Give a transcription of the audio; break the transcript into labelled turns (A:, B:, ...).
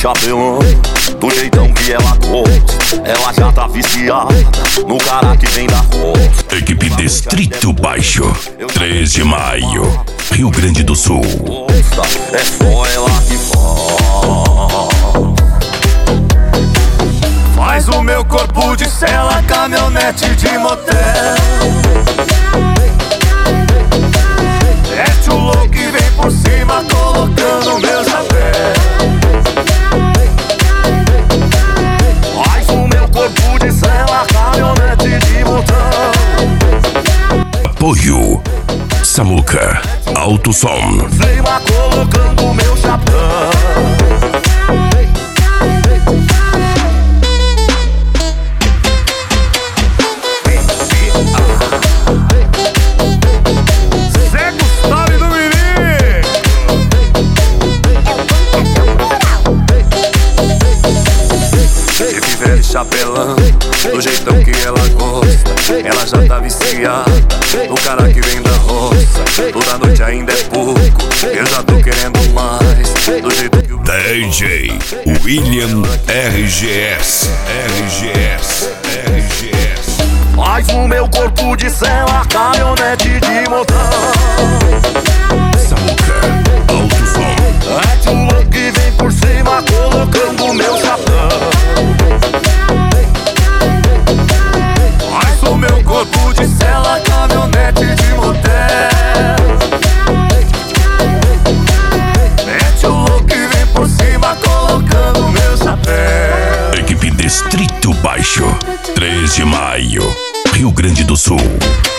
A: chapelão, do jeitão que ela gosta. Ela já tá viciada no cara que vem da costa.
B: Equipe Distrito Baixo, 3 de maio, Rio Grande do Sul.
A: É só ela que faz o meu corpo de cela, caminhonete de motel. Mete o louco e vem por cima, colocando meu chapéu. Faz o meu corpo de cela, caminhonete de motel.
B: Apoio Samuca Alto Som.
A: Por cima, colocando meu chapéu. Chapelão, do jeitão que ela gosta. Ela já tá viciada no cara que vem da roça. Toda noite ainda é pouco, eu já tô querendo mais. Do jeito que o
B: DJ William RGS.
A: faz o meu corpo de cela, caminhonete de motor.
B: Samuca Alto Som.
A: Mete o louco e vem por cima, colocando meu chapéu. O meu corpo de cela, caminhonete de motel. Mete o louco e vem por cima, colocando meu chapéu.
B: Equipe Distrito Baixo, 3 de maio, Rio Grande do Sul.